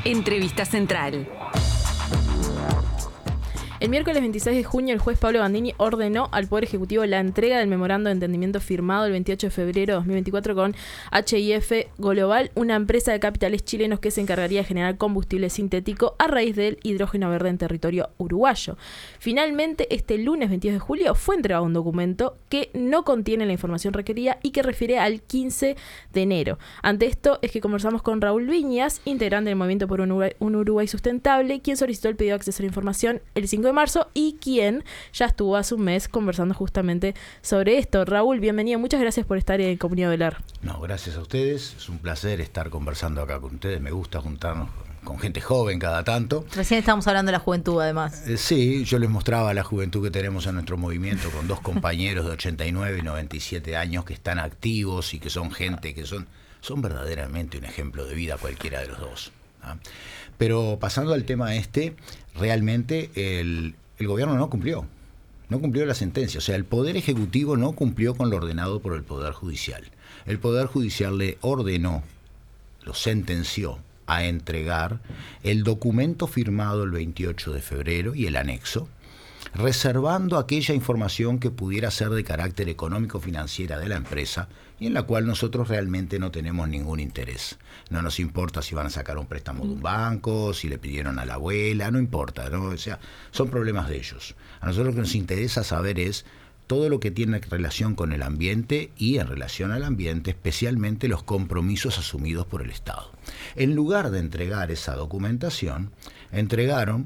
Entrevista Central. El miércoles 26 de junio, el juez Pablo Gandini ordenó al Poder Ejecutivo la entrega del memorando de entendimiento firmado el 28 de febrero de 2024 con HIF Global, una empresa de capitales chilenos que se encargaría de generar combustible sintético a raíz del hidrógeno verde en territorio uruguayo. Finalmente, este lunes 22 de julio fue entregado un documento que no contiene la información requerida y que refiere al 15 de enero. Ante esto es que conversamos con Raúl Viñas, integrante del Movimiento por un Uruguay Sustentable, quien solicitó el pedido de acceso a la información el 5 de marzo y quien ya estuvo hace un mes conversando justamente sobre esto. Raúl, bienvenido. Muchas gracias por estar en Comunidad Velar. No, gracias a ustedes. Es un placer estar conversando acá con ustedes. Me gusta juntarnos con gente joven cada tanto. Recién estábamos hablando de la juventud, además. Sí, yo les mostraba la juventud que tenemos en nuestro movimiento con dos compañeros de 89 y 97 años que están activos y que son gente que son verdaderamente un ejemplo de vida cualquiera de los dos, ¿no? Pero pasando al tema realmente el gobierno no cumplió la sentencia. O sea, el Poder Ejecutivo no cumplió con lo ordenado por el Poder Judicial. El Poder Judicial le ordenó, lo sentenció a entregar el documento firmado el 28 de febrero y el anexo, reservando aquella información que pudiera ser de carácter económico-financiera de la empresa y en la cual nosotros realmente no tenemos ningún interés. No nos importa si van a sacar un préstamo de un banco, si le pidieron a la abuela, no importa, ¿no? O sea, son problemas de ellos. A nosotros lo que nos interesa saber es todo lo que tiene relación con el ambiente y en relación al ambiente, especialmente los compromisos asumidos por el Estado. En lugar de entregar esa documentación, entregaron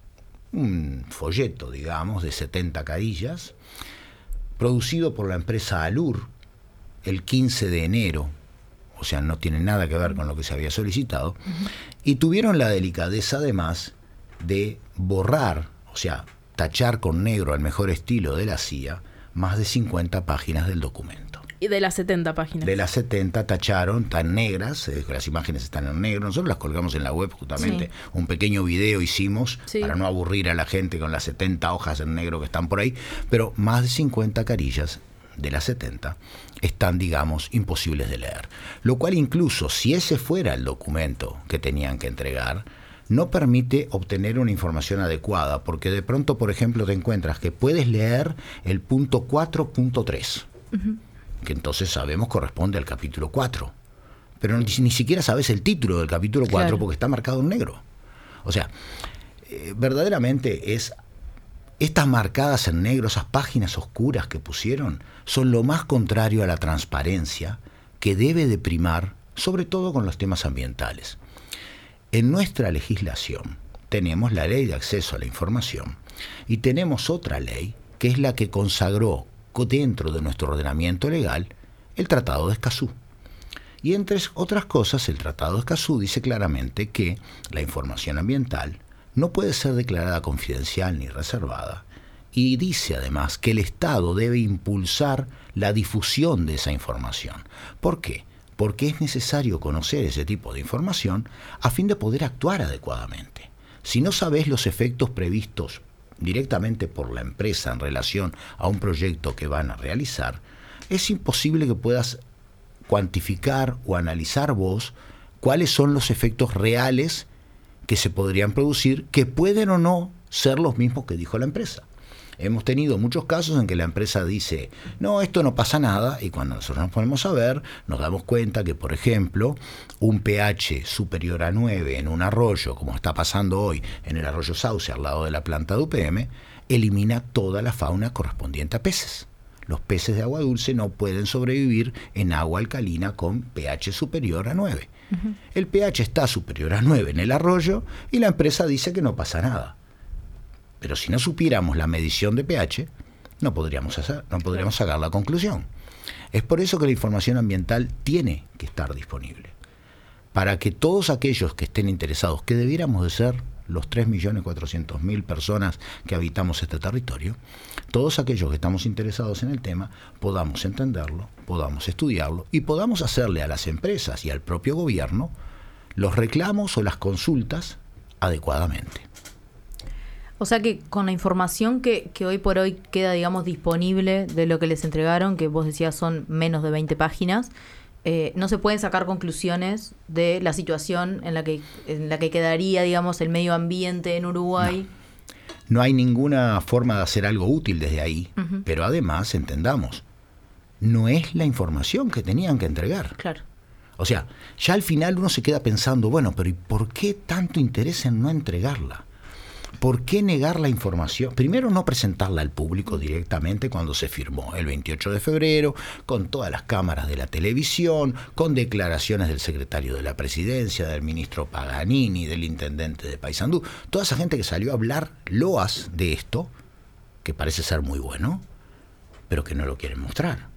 un folleto, digamos, de 70 carillas, producido por la empresa Alur el 15 de enero, o sea, no tiene nada que ver con lo que se había solicitado, y tuvieron la delicadeza además de borrar, o sea, tachar con negro al mejor estilo de la CIA, más de 50 páginas del documento. Y de las 70 páginas. De las 70 tacharon, tan negras, las imágenes están en negro, nosotros las colgamos en la web justamente, sí. Un pequeño video hicimos, sí, para no aburrir a la gente con las 70 hojas en negro que están por ahí, pero más de 50 carillas de las 70 están, digamos, imposibles de leer. Lo cual incluso, si ese fuera el documento que tenían que entregar, no permite obtener una información adecuada, porque de pronto, por ejemplo, te encuentras que puedes leer el punto 4.3, que entonces sabemos corresponde al capítulo 4, pero ni siquiera sabes el título del capítulo 4, claro, porque está marcado en negro. O sea, verdaderamente estas marcadas en negro, esas páginas oscuras que pusieron, son lo más contrario a la transparencia que debe de primar, sobre todo con los temas ambientales. En nuestra legislación tenemos la Ley de Acceso a la Información y tenemos otra ley que es la que consagró dentro de nuestro ordenamiento legal el Tratado de Escazú. Y entre otras cosas, el Tratado de Escazú dice claramente que la información ambiental no puede ser declarada confidencial ni reservada, y dice además que el Estado debe impulsar la difusión de esa información. ¿Por qué? Porque es necesario conocer ese tipo de información a fin de poder actuar adecuadamente. Si no sabes los efectos previstos directamente por la empresa en relación a un proyecto que van a realizar, es imposible que puedas cuantificar o analizar vos cuáles son los efectos reales que se podrían producir, que pueden o no ser los mismos que dijo la empresa. Hemos tenido muchos casos en que la empresa dice, no, esto no pasa nada, y cuando nosotros nos ponemos a ver, nos damos cuenta que, por ejemplo, un pH superior a 9 en un arroyo, como está pasando hoy en el arroyo Sauce, al lado de la planta de UPM, elimina toda la fauna correspondiente a peces. Los peces de agua dulce no pueden sobrevivir en agua alcalina con pH superior a 9. El pH está superior a 9 en el arroyo y la empresa dice que no pasa nada. Pero si no supiéramos la medición de pH, no podríamos sacar la conclusión. Es por eso que la información ambiental tiene que estar disponible, para que todos aquellos que estén interesados, que debiéramos de ser los 3.400.000 personas que habitamos este territorio, todos aquellos que estamos interesados en el tema, podamos entenderlo, podamos estudiarlo y podamos hacerle a las empresas y al propio gobierno los reclamos o las consultas adecuadamente. O sea que con la información que hoy por hoy queda, digamos, disponible de lo que les entregaron, que vos decías son menos de 20 páginas, no se pueden sacar conclusiones de la situación en la que quedaría, digamos, el medio ambiente en Uruguay. No hay ninguna forma de hacer algo útil desde ahí, pero además, entendamos, no es la información que tenían que entregar. Claro. O sea, ya al final uno se queda pensando, bueno, pero ¿y por qué tanto interés en no entregarla? ¿Por qué negar la información? Primero, no presentarla al público directamente cuando se firmó el 28 de febrero, con todas las cámaras de la televisión, con declaraciones del secretario de la Presidencia, del ministro Paganini, del intendente de Paysandú, toda esa gente que salió a hablar loas de esto, que parece ser muy bueno, pero que no lo quieren mostrar.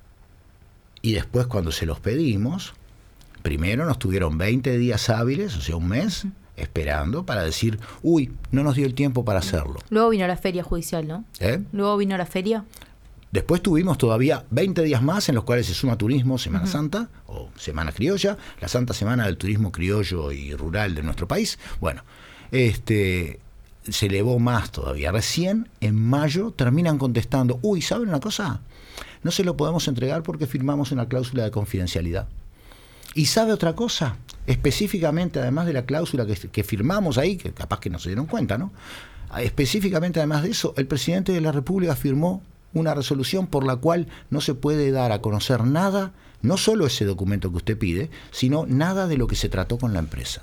Y después, cuando se los pedimos, primero nos tuvieron 20 días hábiles, o sea, un mes, esperando para decir, uy, no nos dio el tiempo para hacerlo. Luego vino la feria judicial, ¿no? Luego vino la feria. Después tuvimos todavía 20 días más en los cuales se suma turismo, Semana Santa o Semana Criolla, la Santa Semana del Turismo Criollo y Rural de nuestro país. Bueno, se elevó más todavía. Recién en mayo terminan contestando, uy, ¿saben una cosa? No se lo podemos entregar porque firmamos una cláusula de confidencialidad. ¿Y sabe otra cosa? Específicamente, además de la cláusula que firmamos ahí, que capaz que no se dieron cuenta, ¿no? Específicamente, además de eso, el presidente de la República firmó una resolución por la cual no se puede dar a conocer nada, no solo ese documento que usted pide, sino nada de lo que se trató con la empresa.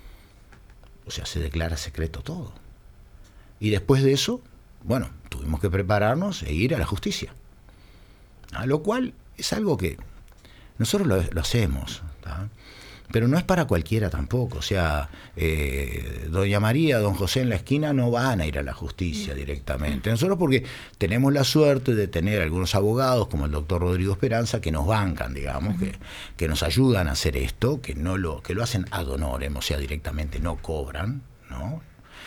O sea, se declara secreto todo. Y después de eso, bueno, tuvimos que prepararnos e ir a la justicia. A lo cual es algo que nosotros lo hacemos, ¿tá? Pero no es para cualquiera tampoco. O sea, doña María, don José en la esquina no van a ir a la justicia directamente. Nosotros porque tenemos la suerte de tener algunos abogados como el doctor Rodrigo Esperanza que nos bancan, digamos, que nos ayudan a hacer esto, que lo hacen ad honorem, o sea, directamente no cobran, ¿no?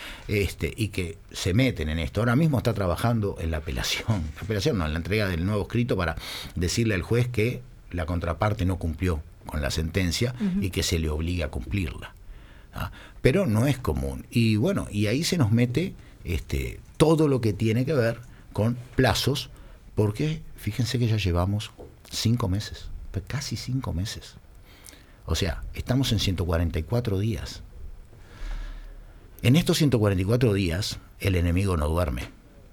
Y que se meten en esto. Ahora mismo está trabajando en la apelación, en la entrega del nuevo escrito para decirle al juez que la contraparte no cumplió con la sentencia y que se le obliga a cumplirla. ¿Ah? Pero no es común. Y bueno, y ahí se nos mete todo lo que tiene que ver con plazos, porque fíjense que ya llevamos 5 meses, casi 5 meses. O sea, estamos en 144 días. En estos 144 días, el enemigo no duerme.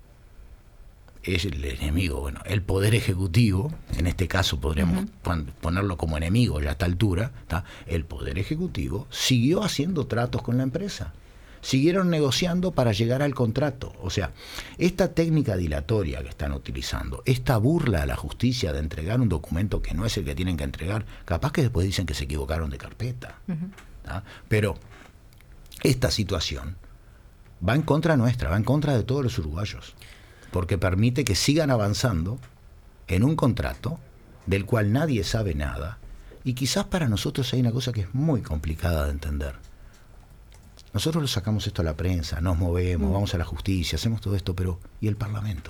Es el enemigo, bueno, el Poder Ejecutivo, en este caso podríamos ponerlo como enemigo ya a esta altura, ¿tá? El Poder Ejecutivo siguió haciendo tratos con la empresa, siguieron negociando para llegar al contrato. O sea, esta técnica dilatoria que están utilizando, esta burla a la justicia de entregar un documento que no es el que tienen que entregar, capaz que después dicen que se equivocaron de carpeta, ¿tá? Pero esta situación va en contra nuestra, va en contra de todos los uruguayos, porque permite que sigan avanzando en un contrato del cual nadie sabe nada, y quizás para nosotros hay una cosa que es muy complicada de entender. Nosotros lo sacamos esto a la prensa, nos movemos, vamos a la justicia, hacemos todo esto, pero ¿y el Parlamento?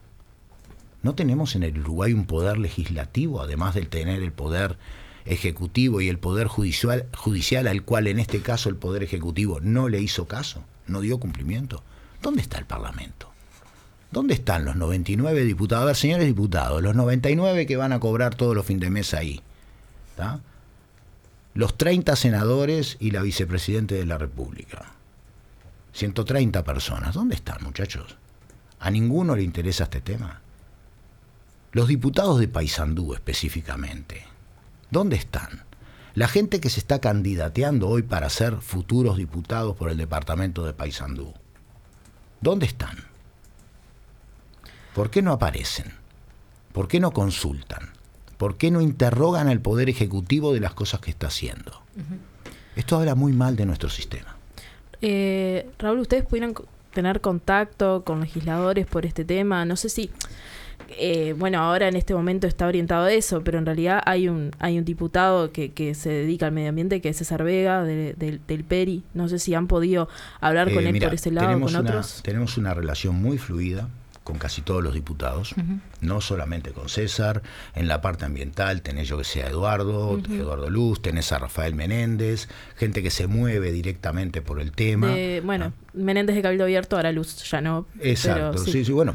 ¿No tenemos en el Uruguay un poder legislativo, además de tener el poder ejecutivo y el poder judicial al cual en este caso el Poder Ejecutivo no le hizo caso, no dio cumplimiento? ¿Dónde está el Parlamento? ¿Dónde están los 99 diputados? A ver, señores diputados, los 99 que van a cobrar todos los fines de mes ahí, ¿tá? Los 30 senadores y la vicepresidente de la República. 130 personas. ¿Dónde están, muchachos? ¿A ninguno le interesa este tema? Los diputados de Paysandú específicamente. ¿Dónde están? La gente que se está candidateando hoy para ser futuros diputados por el departamento de Paysandú. ¿Dónde están? ¿Por qué no aparecen? ¿Por qué no consultan? ¿Por qué no interrogan al Poder Ejecutivo de las cosas que está haciendo? Esto habla muy mal de nuestro sistema. Raúl, ¿ustedes pudieran tener contacto con legisladores por este tema? No sé si, bueno, ahora en este momento está orientado a eso, pero en realidad hay un diputado que se dedica al medio ambiente, que es César Vega, del PERI. No sé si han podido hablar con él por ese lado, con otros. Tenemos una relación muy fluida con casi todos los diputados, no solamente con César. En la parte ambiental tenés, yo que sé, a Eduardo Luz, tenés a Rafael Menéndez, gente que se mueve directamente por el tema. Menéndez de Cabildo Abierto, ahora Luz ya no. Exacto, pero, sí, bueno.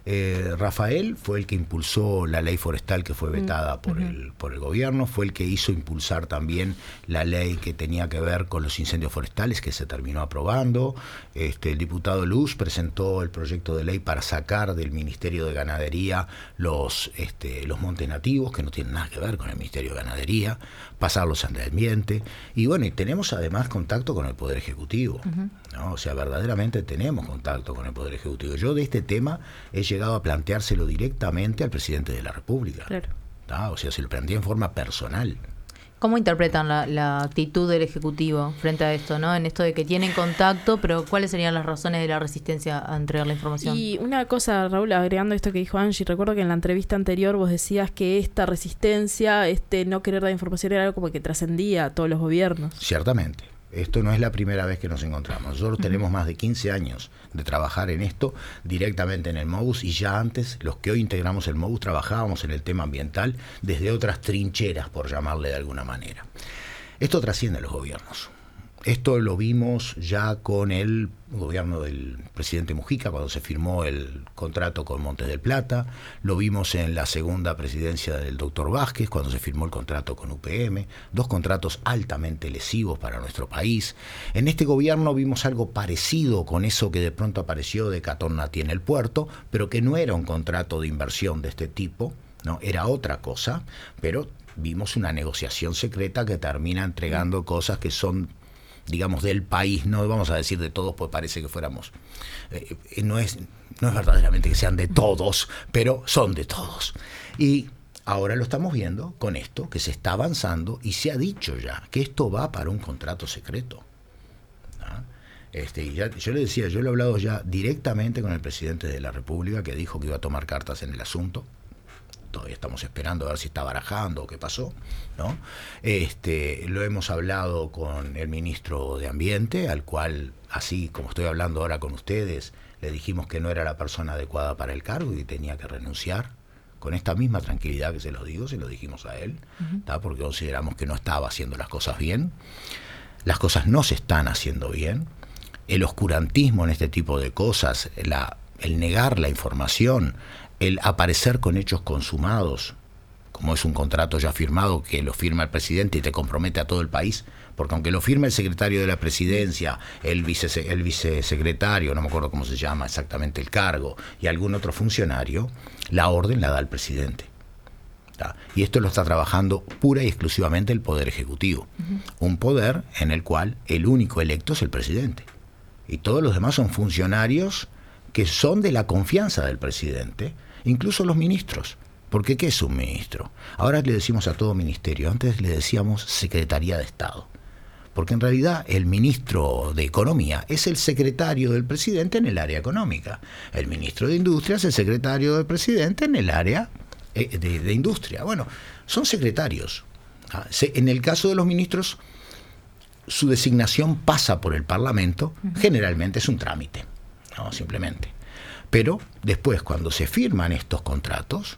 Rafael fue el que impulsó la ley forestal que fue vetada por el gobierno, fue el que hizo impulsar también la ley que tenía que ver con los incendios forestales, que se terminó aprobando. El diputado Luz presentó el proyecto de ley para sacar del Ministerio de Ganadería los montes nativos, que no tienen nada que ver con el Ministerio de Ganadería, pasarlos al ambiente. Y bueno, y tenemos además contacto con el Poder Ejecutivo, ¿no? O sea, verdaderamente tenemos contacto con el Poder Ejecutivo. Yo de este tema he llegado a planteárselo directamente al presidente de la República. Claro. O sea, se lo planteé en forma personal. ¿Cómo interpretan la actitud del Ejecutivo frente a esto, ¿no? En esto de que tienen contacto, pero ¿cuáles serían las razones de la resistencia a entregar la información? Y una cosa, Raúl, agregando esto que dijo Angie, recuerdo que en la entrevista anterior vos decías que esta resistencia, no querer dar información era algo como que trascendía a todos los gobiernos. Ciertamente. Esto no es la primera vez que nos encontramos. Nosotros tenemos más de 15 años de trabajar en esto directamente en el MOUS, y ya antes, los que hoy integramos el MOUS, trabajábamos en el tema ambiental desde otras trincheras, por llamarle de alguna manera. Esto trasciende a los gobiernos. Esto lo vimos ya con el gobierno del presidente Mujica, cuando se firmó el contrato con Montes del Plata. Lo vimos en la segunda presidencia del doctor Vázquez, cuando se firmó el contrato con UPM. 2 contratos altamente lesivos para nuestro país. En este gobierno vimos algo parecido con eso que de pronto apareció de Catón-Natí en el puerto, pero que no era un contrato de inversión de este tipo, ¿no? Era otra cosa, pero vimos una negociación secreta que termina entregando cosas que son, digamos, del país, no vamos a decir de todos, pues parece que fuéramos, no es verdaderamente que sean de todos, pero son de todos. Y ahora lo estamos viendo con esto, que se está avanzando, y se ha dicho ya que esto va para un contrato secreto. Y yo le decía, yo lo he hablado ya directamente con el presidente de la República, que dijo que iba a tomar cartas en el asunto. Todavía estamos esperando a ver si está barajando o qué pasó, ¿no? Lo hemos hablado con el ministro de Ambiente, al cual, así como estoy hablando ahora con ustedes, le dijimos que no era la persona adecuada para el cargo y tenía que renunciar. Con esta misma tranquilidad que se lo digo, se lo dijimos a él, porque consideramos que no estaba haciendo las cosas bien. Las cosas no se están haciendo bien. El oscurantismo en este tipo de cosas, el negar la información, el aparecer con hechos consumados, como es un contrato ya firmado que lo firma el presidente y te compromete a todo el país, porque aunque lo firme el secretario de la presidencia, el vicesecretario, no me acuerdo cómo se llama exactamente el cargo, y algún otro funcionario, la orden la da el presidente. Y esto lo está trabajando pura y exclusivamente el Poder Ejecutivo. Un poder en el cual el único electo es el presidente. Y todos los demás son funcionarios que son de la confianza del presidente, incluso los ministros. Porque ¿qué es un ministro? Ahora le decimos a todo ministerio, antes le decíamos Secretaría de Estado. Porque en realidad el ministro de Economía es el secretario del presidente en el área económica. El ministro de Industria es el secretario del presidente en el área de industria. Bueno, son secretarios. En el caso de los ministros, su designación pasa por el Parlamento, generalmente es un trámite, no, simplemente. Pero después, cuando se firman estos contratos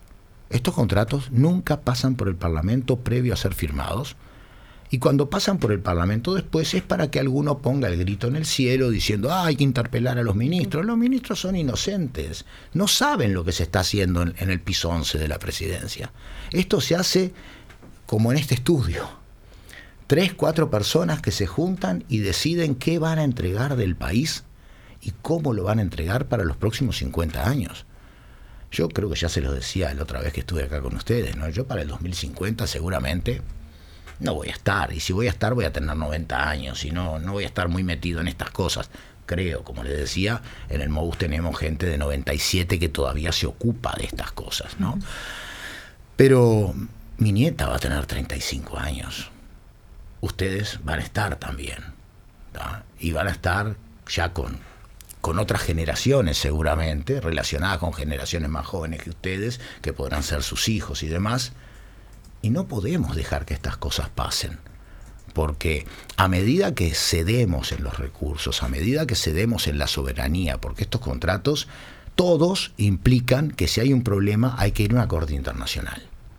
nunca pasan por el Parlamento previo a ser firmados, y cuando pasan por el Parlamento después es para que alguno ponga el grito en el cielo diciendo, hay que interpelar a los ministros. Los ministros son inocentes, no saben lo que se está haciendo en el piso 11 de la presidencia. Esto se hace como en este estudio. 3, 4 personas que se juntan y deciden qué van a entregar del país y cómo lo van a entregar para los próximos 50 años. Yo creo que ya se lo decía la otra vez que estuve acá con ustedes, ¿no? Yo para el 2050 seguramente no voy a estar, y si voy a estar voy a tener 90 años, y no voy a estar muy metido en estas cosas. Creo, como les decía, en el MOUS tenemos gente de 97 que todavía se ocupa de estas cosas, ¿no? Pero mi nieta va a tener 35 años. Ustedes van a estar también, ¿tá? Y van a estar ya con otras generaciones seguramente, relacionadas con generaciones más jóvenes que ustedes, que podrán ser sus hijos y demás. Y no podemos dejar que estas cosas pasen, porque a medida que cedemos en los recursos, a medida que cedemos en la soberanía, porque estos contratos todos implican que si hay un problema hay que ir a una corte internacional.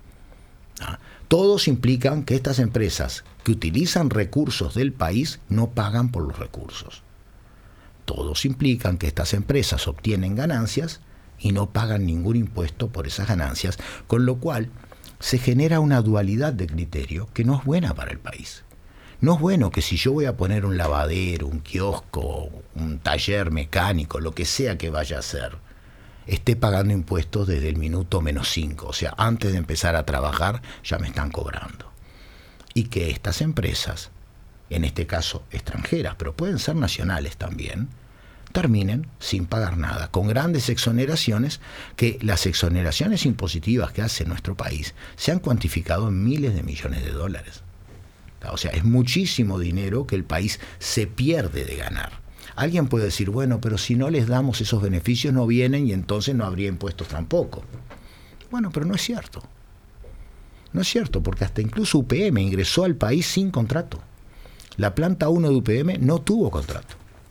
Todos implican que estas empresas que utilizan recursos del país no pagan por los recursos. Todos implican que estas empresas obtienen ganancias y no pagan ningún impuesto por esas ganancias, con lo cual se genera una dualidad de criterio que no es buena para el país. No es bueno que si yo voy a poner un lavadero, un kiosco, un taller mecánico, lo que sea que vaya a hacer, esté pagando impuestos desde el minuto -5, o sea, antes de empezar a trabajar ya me están cobrando. Y que estas empresas, en este caso extranjeras, pero pueden ser nacionales también, terminen sin pagar nada, con grandes exoneraciones, que las exoneraciones impositivas que hace nuestro país se han cuantificado en miles de millones de dólares. O sea, es muchísimo dinero que el país se pierde de ganar. Alguien puede decir, bueno, pero si no les damos esos beneficios no vienen y entonces no habría impuestos tampoco. Bueno, pero no es cierto. No es cierto, porque hasta incluso UPM ingresó al país sin contrato. La planta 1 de UPM no tuvo contrato.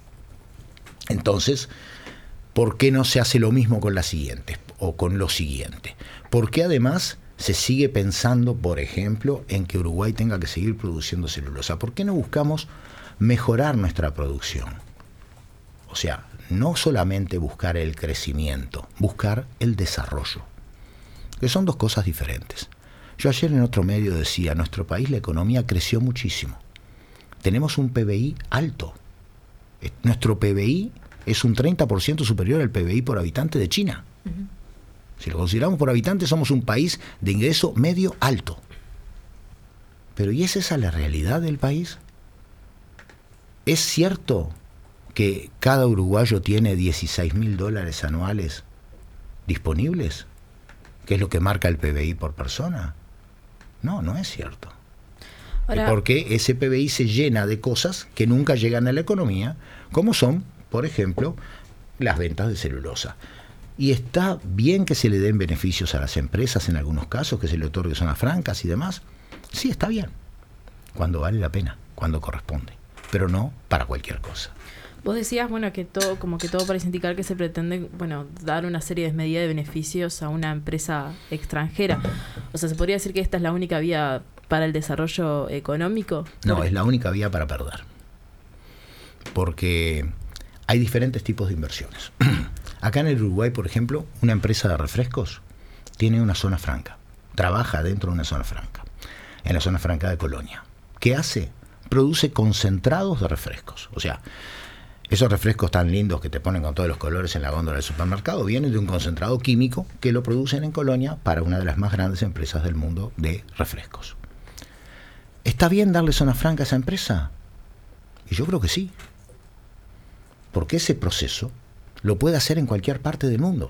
Entonces, ¿por qué no se hace lo mismo con las siguientes o con lo siguiente? ¿Por qué además se sigue pensando, por ejemplo, en que Uruguay tenga que seguir produciendo celulosa? ¿Por qué no buscamos mejorar nuestra producción? O sea, no solamente buscar el crecimiento, buscar el desarrollo, que son dos cosas diferentes. Yo ayer en otro medio decía, en nuestro país la economía creció muchísimo. Tenemos un PBI alto. Nuestro PBI es un 30% superior al PBI por habitante de China. Uh-huh. Si lo consideramos por habitante, somos un país de ingreso medio alto. Pero ¿y es esa la realidad del país? ¿Es cierto que cada uruguayo tiene $16.000 anuales disponibles? ¿Qué es lo que marca el PBI por persona? No, no es cierto. Ahora, porque ese PBI se llena de cosas que nunca llegan a la economía, como son, por ejemplo, las ventas de celulosa. Y está bien que se le den beneficios a las empresas en algunos casos, que se le otorgue zonas francas y demás. Sí, está bien, cuando vale la pena, cuando corresponde, pero no para cualquier cosa. Vos decías, bueno, que todo, como que todo parece indicar que se pretende, bueno, dar una serie de medidas de beneficios a una empresa extranjera. O sea, ¿se podría decir que esta es la única vía para el desarrollo económico? No, es la única vía para perder. Porque hay diferentes tipos de inversiones. Acá en el Uruguay, por ejemplo, una empresa de refrescos tiene una zona franca. Trabaja dentro de una zona franca. En la zona franca de Colonia. ¿Qué hace? Produce concentrados de refrescos. O sea, esos refrescos tan lindos que te ponen con todos los colores en la góndola del supermercado vienen de un concentrado químico que lo producen en Colonia para una de las más grandes empresas del mundo de refrescos. ¿Está bien darle zona franca a esa empresa? Y yo creo que sí. Porque ese proceso lo puede hacer en cualquier parte del mundo.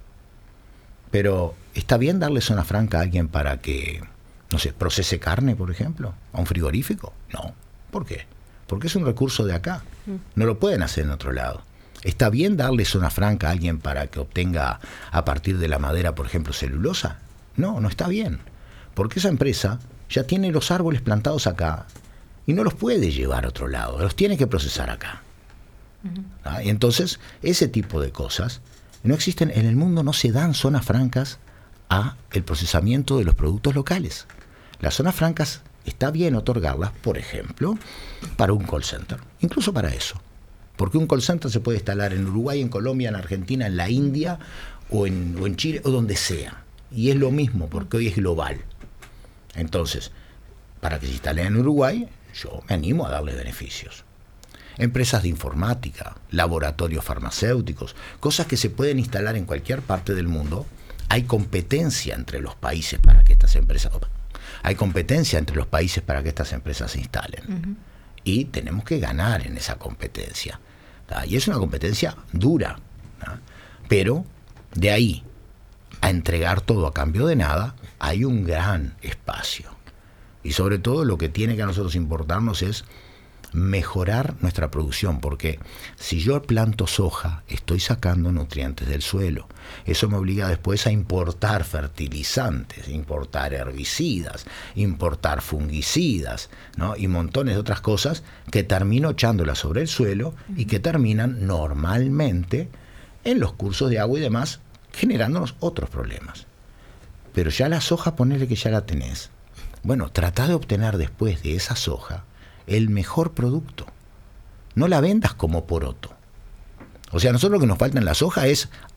Pero ¿está bien darle zona franca a alguien para que, no sé, procese carne, por ejemplo, a un frigorífico? No. ¿Por qué? Porque es un recurso de acá. No lo pueden hacer en otro lado. ¿Está bien darle zona franca a alguien para que obtenga a partir de la madera, por ejemplo, celulosa? No, no está bien. Porque esa empresa ya tiene los árboles plantados acá y no los puede llevar a otro lado, los tiene que procesar acá. Uh-huh. Y entonces, ese tipo de cosas no existen en el mundo, no se dan zonas francas a el procesamiento de los productos locales. Las zonas francas está bien otorgarlas, por ejemplo, para un call center, incluso para eso. Porque un call center se puede instalar en Uruguay, en Colombia, en Argentina, en la India, o en Chile, o donde sea. Y es lo mismo, porque hoy es global. Entonces, para que se instale en Uruguay, yo me animo a darle beneficios. Empresas de informática, laboratorios farmacéuticos, cosas que se pueden instalar en cualquier parte del mundo. Hay competencia entre los países para que estas empresas... Hay competencia entre los países para que estas empresas se instalen. Uh-huh. Y tenemos que ganar en esa competencia. Y es una competencia dura. ¿no? Pero de ahí a entregar todo a cambio de nada, hay un gran espacio. Y sobre todo lo que tiene que a nosotros importarnos es mejorar nuestra producción, porque si yo planto soja, estoy sacando nutrientes del suelo. Eso me obliga después a importar fertilizantes, importar herbicidas, importar fungicidas, ¿no? Y montones de otras cosas que termino echándolas sobre el suelo y que terminan normalmente en los cursos de agua y demás, generándonos otros problemas. Pero ya la soja, ponele que ya la tenés. Bueno, tratá de obtener después de esa soja el mejor producto. No la vendas como poroto. O sea, a nosotros lo que nos falta en la soja es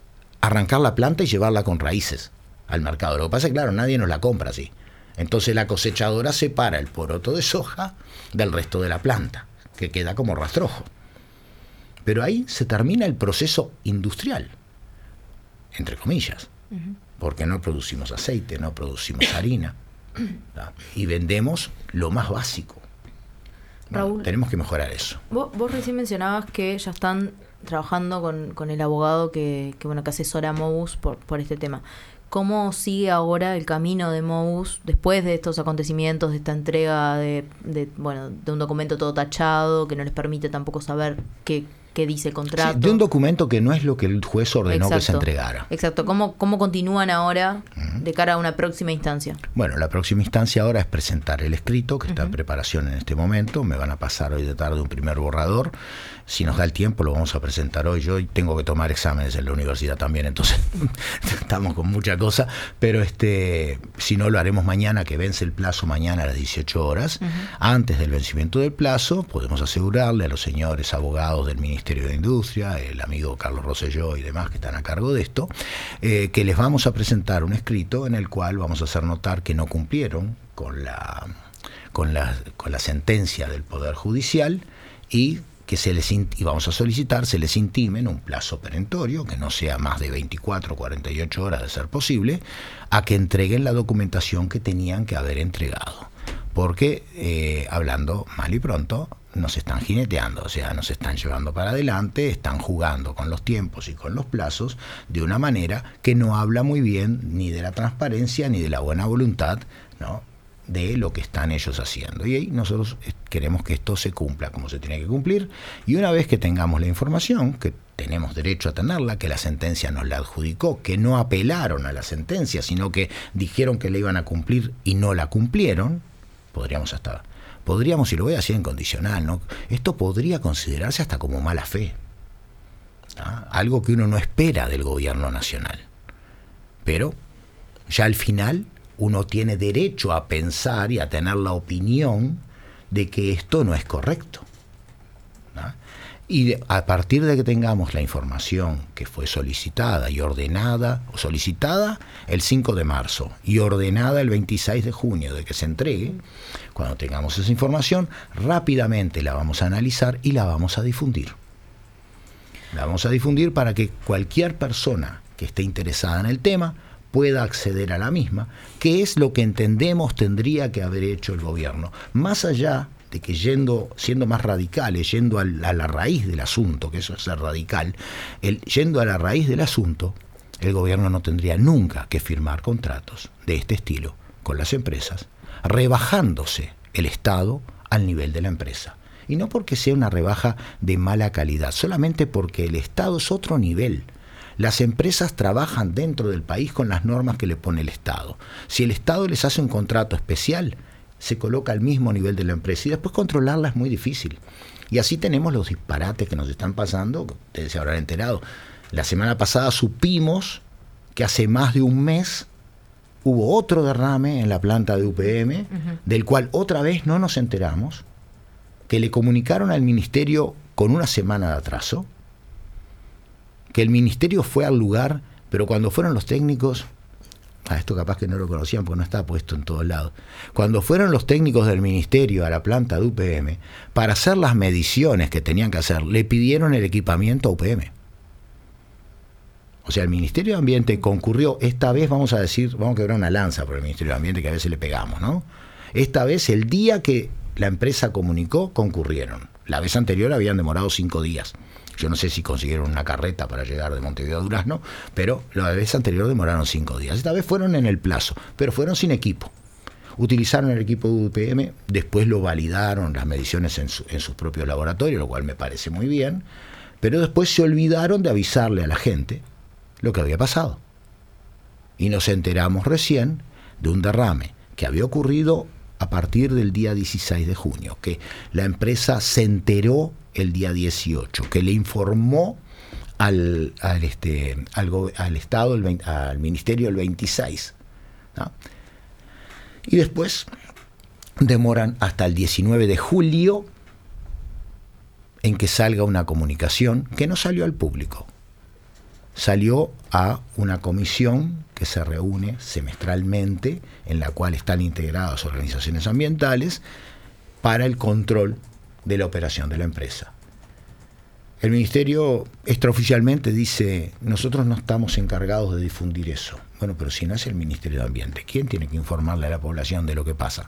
arrancar la planta y llevarla con raíces al mercado. Lo que pasa es que, claro, nadie nos la compra así. Entonces la cosechadora separa el poroto de soja del resto de la planta, que queda como rastrojo. Pero ahí se termina el proceso industrial, entre comillas, porque no producimos aceite, no producimos harina, ¿no? Y vendemos lo más básico. Bueno, Raúl, tenemos que mejorar eso. Vos recién mencionabas que ya están trabajando con el abogado que asesora a Mobus por este tema. ¿Cómo sigue ahora el camino de Mobus después de estos acontecimientos, de esta entrega de un documento todo tachado, que no les permite tampoco saber qué dice el contrato? Sí, de un documento que no es lo que el juez ordenó que se entregara. Exacto. ¿Cómo continúan ahora de cara a una próxima instancia? Bueno, la próxima instancia ahora es presentar el escrito, que está en preparación en este momento. Me van a pasar hoy de tarde un primer borrador. Si nos da el tiempo, lo vamos a presentar hoy. Yo tengo que tomar exámenes en la universidad también, entonces estamos con mucha cosa. Pero si no, lo haremos mañana, que vence el plazo mañana a las 18 horas. Antes del vencimiento del plazo, podemos asegurarle a los señores abogados del Ministerio de Industria, el amigo Carlos Rosselló y demás que están a cargo de esto, que les vamos a presentar un escrito en el cual vamos a hacer notar que no cumplieron con la sentencia del Poder Judicial y que y vamos a solicitar se les intime en un plazo perentorio, que no sea más de 24 o 48 horas de ser posible, a que entreguen la documentación que tenían que haber entregado. Porque, hablando mal y pronto, nos están jineteando, o sea, nos están llevando para adelante, están jugando con los tiempos y con los plazos de una manera que no habla muy bien ni de la transparencia ni de la buena voluntad, ¿no?, de lo que están ellos haciendo. Y ahí nosotros queremos que esto se cumpla como se tiene que cumplir, y una vez que tengamos la información, que tenemos derecho a tenerla, que la sentencia nos la adjudicó, que no apelaron a la sentencia, sino que dijeron que la iban a cumplir y no la cumplieron, podríamos, y lo voy a decir en condicional, ¿no?, esto podría considerarse hasta como mala fe, ¿no?, algo que uno no espera del gobierno nacional. Pero ya al final uno tiene derecho a pensar y a tener la opinión de que esto no es correcto, ¿no? Y a partir de que tengamos la información que fue solicitada y ordenada, o solicitada el 5 de marzo y ordenada el 26 de junio de que se entregue, cuando tengamos esa información, rápidamente la vamos a analizar y la vamos a difundir. La vamos a difundir para que cualquier persona que esté interesada en el tema pueda acceder a la misma, que es lo que entendemos tendría que haber hecho el gobierno. Más allá de que siendo más radicales, yendo a la raíz del asunto, que eso es ser radical, yendo a la raíz del asunto, el gobierno no tendría nunca que firmar contratos de este estilo con las empresas, rebajándose el Estado al nivel de la empresa. Y no porque sea una rebaja de mala calidad, solamente porque el Estado es otro nivel. Las empresas trabajan dentro del país con las normas que le pone el Estado. Si el Estado les hace un contrato especial, se coloca al mismo nivel de la empresa y después controlarla es muy difícil. Y así tenemos los disparates que nos están pasando, que ustedes se habrán enterado. La semana pasada supimos que hace más de un mes hubo otro derrame en la planta de UPM, del cual otra vez no nos enteramos, que le comunicaron al ministerio con una semana de atraso, que el ministerio fue al lugar, pero cuando fueron los técnicos, esto capaz que no lo conocían porque no está puesto en todos lados, cuando fueron los técnicos del ministerio a la planta de UPM para hacer las mediciones que tenían que hacer, le pidieron el equipamiento a UPM. O sea, el Ministerio de Ambiente concurrió, esta vez vamos a quebrar una lanza por el Ministerio de Ambiente, que a veces le pegamos, ¿no? Esta vez, el día que la empresa comunicó, concurrieron. La vez anterior habían demorado 5 días. Yo no sé si consiguieron una carreta para llegar de Montevideo a Durazno, pero la vez anterior demoraron 5 días. Esta vez fueron en el plazo, pero fueron sin equipo. Utilizaron el equipo de UPM, después lo validaron las mediciones en sus propios laboratorios, lo cual me parece muy bien, pero después se olvidaron de avisarle a la gente lo que había pasado. Y nos enteramos recién de un derrame que había ocurrido a partir del día 16 de junio, que la empresa se enteró el día 18, que le informó al Estado, al Ministerio el 26, ¿no? Y después demoran hasta el 19 de julio en que salga una comunicación que no salió al público. salió a una comisión que se reúne semestralmente, en la cual están integradas organizaciones ambientales, para el control de la operación de la empresa. El Ministerio extraoficialmente dice, nosotros no estamos encargados de difundir eso. Bueno, pero si no es el Ministerio de Ambiente, ¿quién tiene que informarle a la población de lo que pasa?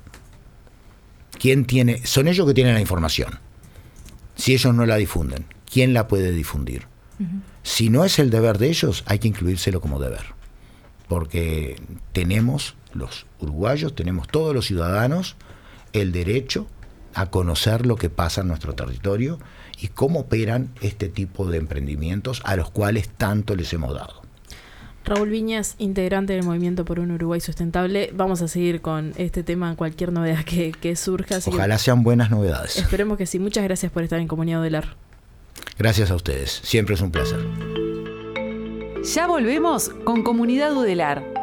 Son ellos que tienen la información. Si ellos no la difunden, ¿quién la puede difundir? Uh-huh. Si no es el deber de ellos, hay que incluírselo como deber. Porque tenemos, los uruguayos, tenemos todos los ciudadanos, el derecho a conocer lo que pasa en nuestro territorio y cómo operan este tipo de emprendimientos a los cuales tanto les hemos dado. Raúl Viñas, integrante del Movimiento por un Uruguay Sustentable. Vamos a seguir con este tema, cualquier novedad que surja. Ojalá sean buenas novedades. Esperemos que sí. Muchas gracias por estar en Comunidad Udelar. Gracias a ustedes. Siempre es un placer. Ya volvemos con Comunidad Udelar.